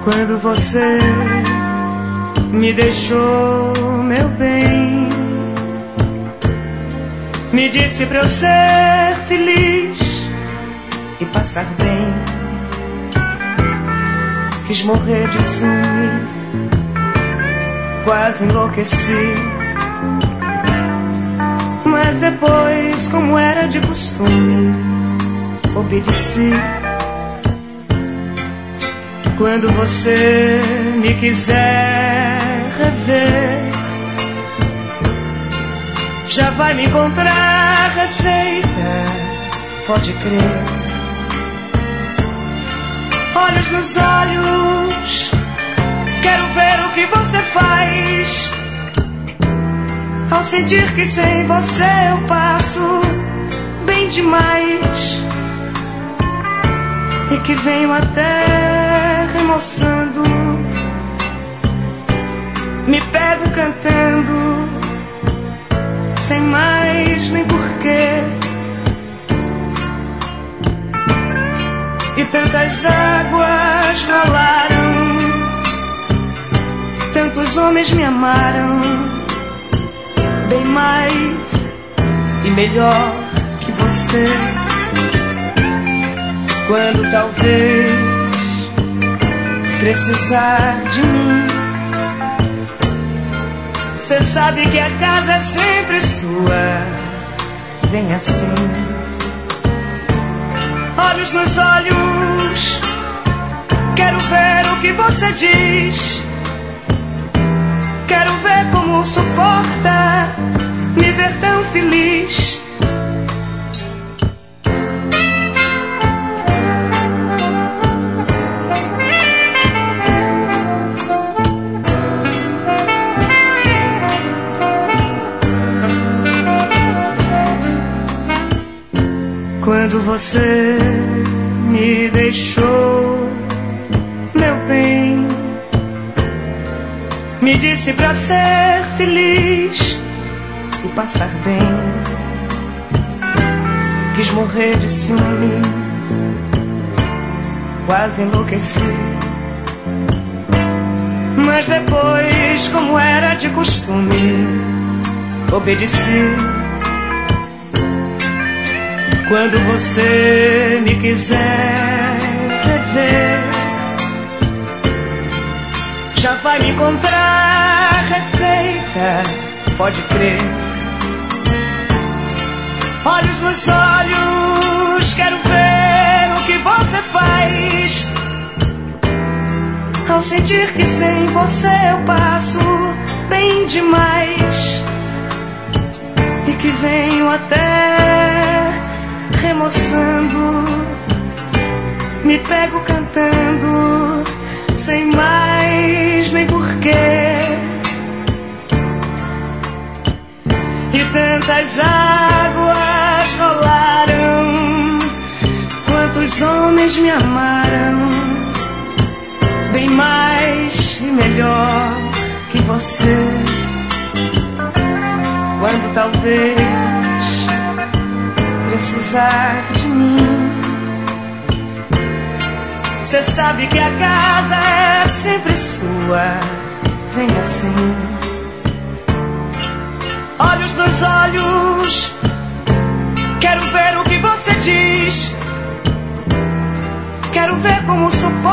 Quando você me deixou, meu bem, me disse pra eu ser feliz e passar bem. Quis morrer de ciúme, quase enlouqueci. Mas depois, como era de costume, obedeci. Quando você me quiser rever, já vai me encontrar refeita, pode crer. Olhos nos olhos, quero ver o que você faz. Ao sentir que sem você eu passo bem demais, e que venho até remoçando, me pego cantando, sem mais nem porquê. E tantas águas rolaram, tantos homens me amaram, bem mais e melhor que você. Quando talvez precisar de mim, cê sabe que a casa é sempre sua. Vem assim, olhos nos olhos, quero ver o que você diz. Quero ver como suporta me ver tão feliz. Quando você me deixou, meu bem, me disse pra ser feliz e passar bem. Quis morrer de ciúme, quase enlouqueci. Mas depois, como era de costume, obedeci. Quando você me quiser rever, já vai me encontrar refeita, pode crer. Olhos nos olhos, quero ver o que você faz. Ao sentir que sem você eu passo bem demais, e que venho até remoçando, me pego cantando, sem mais nem porquê. E tantas águas rolaram, quantos homens me amaram, bem mais e melhor que você. Quando talvez precisar de mim, cê sabe que a casa é sempre sua. Vem assim, olhos nos olhos, quero ver o que você diz. Quero ver como suporta